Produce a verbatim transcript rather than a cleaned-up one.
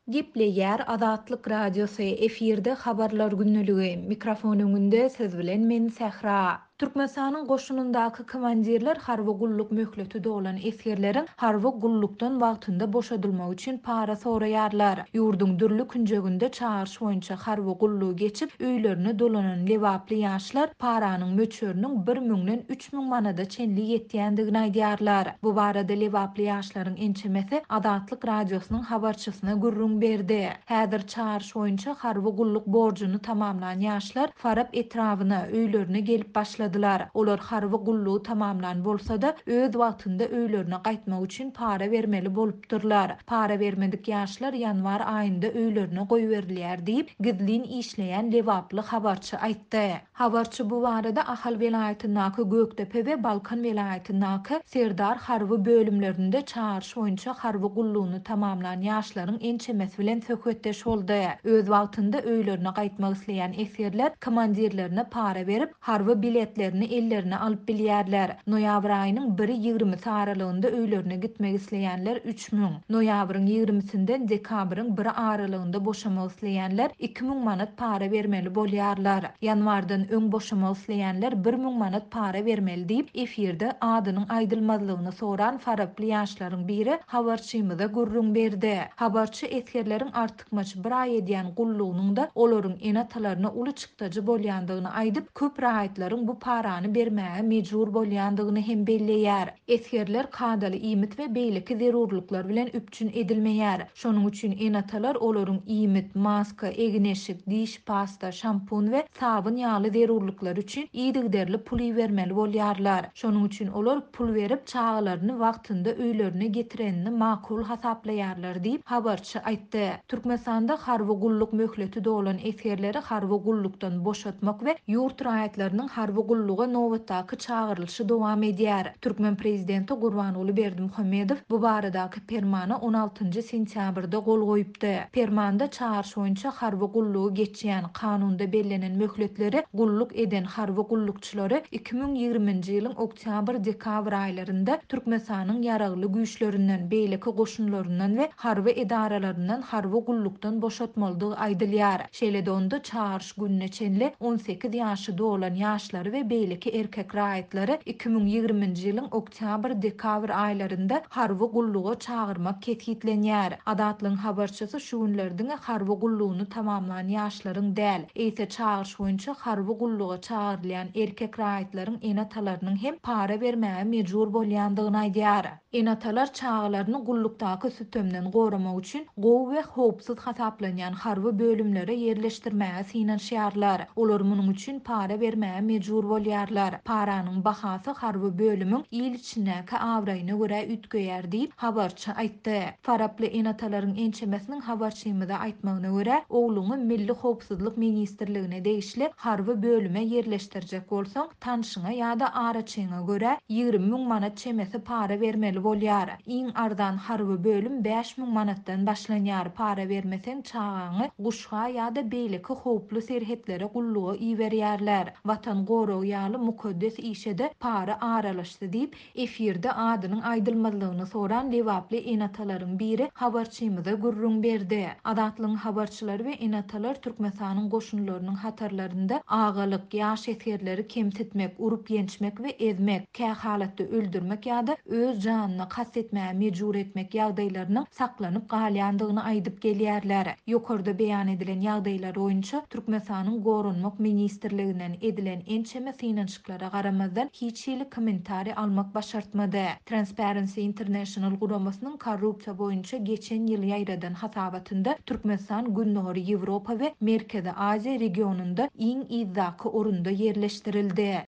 Gepleýär Azatlyk Radiosu efirde habarlar günnüligi. Mikrofon öňünde siz bilen men Sähra. Türkmenistanyň goşunundaky komandirler harby gulluk möhleti dolan esirlerin harby gullukdan wagtynda boşadylmagy üçin para soraýarlar. Ýurdun dürli künjeginde çağırş boýunça harby gullugy geçip öýlerine dolanan lewaply ýaşlar paranyň möçöriniň bir müňden üç müň manada çenli ýetýändigini aýdýarlar. Bu barada lewaply ýaşlaryň ençemesi Azatlyk Radiosynyň habarçysyna gurrun berdi. Häzir çağırş boýunça harby gulluk borjyny tamamlanan ýaşlar Farab etrawyna öýlerine gelip başladylar. Olar harby gullugy tamamlan bolsa-da öz wagtynda öýlerine gaýtmak üçin para bermeli bolupdyrlar. Para bermedik ýaşlar ýanwar aýynda öýlerine goýberilýär diýip gizlin işleýän lewaply habarçy aýtdy. Habarçy bu barada Ahal welaýatynyňky Gökdepe we Balkan welaýatynyňky Serdar harby bölümlerinde çağırş boýunça harby gullugyny tamamlanan ýaşlaryň ençemesi bilen söhbetdeş boldy. Öz wagtynda öýlerine gaýtmak isleýän esirler komandirlerine para berip harby biletlerini ellerine alyp bilýärler. Noýabr aýynyň biri ýygrymysy aralygynda öýlerine gitmek isleýänler üç müň. Noýabryň ýygrymysinden dekabryň biri aralygynda boşamak isleýänler iki müň manat para bermeli bolýarlar. Ýanwardan öň boşamak isleýänler bir müň manat para bermeli diýip efirde adynyň aýdylmazlygyny soran Farably ýaşlaryň biri habarçymyza gurrun berdi. Habarçy esirleriň artykmaçy bir aý edýän gullugynyň da olaryň enatalaryna uly çykdyjy bolýandygyny aýdyp köp rahatlaryň bu parany bermäge mejbur bolýandygyny hem belleýär. Esirler kadaly iýmit we beýleki zerurluklar bilen üpçün edilmeýär. Şonuň üçin enatalar olaryň iýmit, maska, egneşik, diş pasta, şampun we sabun ýaly zerurluklar üçin iýdigderli pul bermeli bolýarlar. Şonuň üçin olar pul berip çağlaryny wagtynda öýlerine getirenini makul hasaplaýarlar diýip habarçy aýtdy. Türkmenistanda harby gulluk möhleti dolan esirleri harby gullukdan boşatmak we ýurt raýatlarynyň harby gulluga nowatdaky çağırylşy dowam edýär. Türkmen prezidenti Gurbanuly Berdimuhammedow bu baradaky permana on altynjy sentýabrda gol goýupdy. Permanda çağırş boýunça harby gullugy geçýän kanunda bellenen möhletleri gulluk eden harby gullukçylary iki müň ýygrymynjy ýylyň oktyabr-dekabr aýlarynda Türkmenistanyň ýaragly güýçlerinden, beýleki goşunlaryndan we harby edaralaryndan harby gullukdan boşatmalydygy aýdylýar. Şeýle-de onda çağırş gününe çenli on sekiz ýaşy dolan ýaşlary we beýleki erkek raýatlary iki müň ýygrymynjy ýylyň oktyabr-dekabr aýlarynda harby gulluga çağırmak ketgitlenýär. Adatlyň habarçysy şu günlerdiň harby gullugyny tamamlanan ýaşlaryň däl, eýse çağırş boýunça harby gulluga çağırylýan erkek raýatlaryň enatalarynyň hem para bermäge mejbur bolýandygyny aýdýar. Enatalar çağlaryny gullukdaky sütömden goramak üçin gowy we howpsuz hasaplanýan harby bölümlere ýerleşdirmäge synanşýarlar. Olar munyň üçin para bermäge mejbur bolýarlar. Paranyň bahasy harby bölümüň ýyl içindäki awraýyna görä ütgeýär diýip habarçy aýtdy. Farably enatalaryň ençemesiniň habarçymyza aýtmagyna görä, ogluny Milli Howpsuzlyk ministrligine degişli harby bölüme ýerleşdirjek bolsaň, tanşyňa ýa-da araçyňa görä ýygrimi müň manat çemesi para bermeli bolýar. Iň arzan harby bölüm beş müň manatdan başlanýar. Para bermeseň çağaňy guşga ýa-da beýleki howply serhetlere gulluga iýberýärler. Watan goragy ýaly mukaddes işede para aralaşdy diýip efirde adynyň aýdylmazlygyny soran lewaply enatalaryň biri habarçymyza gurrun berdi. Adatlyň habarçylary we enatalar Türkmenistanyň goşunlarynyň hatarlarynda agalyk, ýaş esirleri kemsitmek, urup ýençmek we ezmek, kä halatda öldürmek ýa-da öz janyna kastetmäge mejbur etmek ýagdaýlarynyň saklanyp galýandygyny aýdyp gelýärler. Ýokarda beýan edilen ýagdaýlar boýunça Türkmenistanyň Gorunmak ministrliginden edilen ençeme synanşyklara garamazdan hiç ýyly kommentari almak başartmady. Transparency International guramasynyň korrupsiýa boýunça geçen ýyl ýaýradan hasabatynda Türkmenistan Günnähori Ýewropa we Merkezi Aziýa regionunda iň izzaky orunda ýerleşdirildi.